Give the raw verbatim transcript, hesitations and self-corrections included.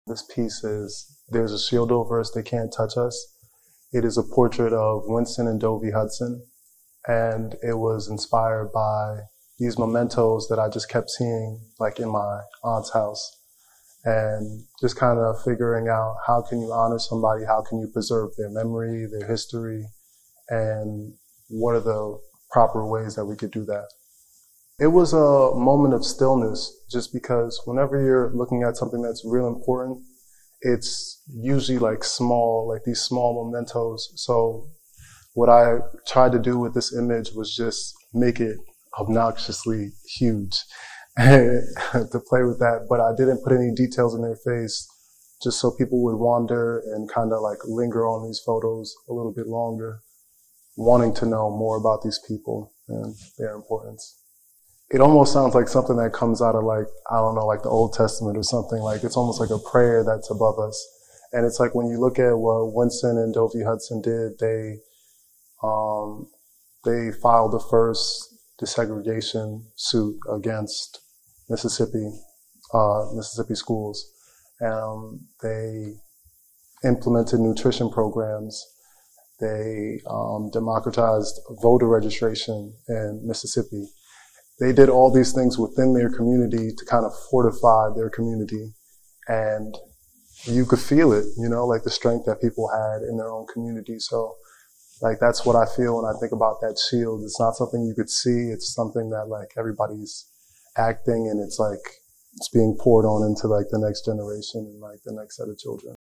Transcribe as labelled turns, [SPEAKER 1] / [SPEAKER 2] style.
[SPEAKER 1] This piece is There's a Shield Over Us, They Can't Touch Us. It is a portrait of Winston and Dovey Hudson, and it was inspired by these mementos that I just kept seeing like in my aunt's house, and just kind of figuring out how can you honor somebody, how can you preserve their memory, their history, and what are the proper ways that we could do that. It was a moment of stillness, just because whenever you're looking at something that's real important, it's usually like small, like these small mementos. So what I tried to do with this image was just make it obnoxiously huge to play with that. But I didn't put any details in their face, just so people would wander and kind of like linger on these photos a little bit longer, wanting to know more about these people and their importance. It almost sounds like something that comes out of like, I don't know, like the Old Testament or something. Like it's almost like a prayer that's above us. And it's like when you look at what Winston and Dovey Hudson did, they, um, they filed the first desegregation suit against Mississippi, uh, Mississippi schools. Um, they implemented nutrition programs. They, um, democratized voter registration in Mississippi. They did all these things within their community to kind of fortify their community. And you could feel it, you know, like the strength that people had in their own community. So like that's what I feel when I think about that shield. It's not something you could see. It's something that like everybody's acting, and it's like it's being poured on into like the next generation and like the next set of children.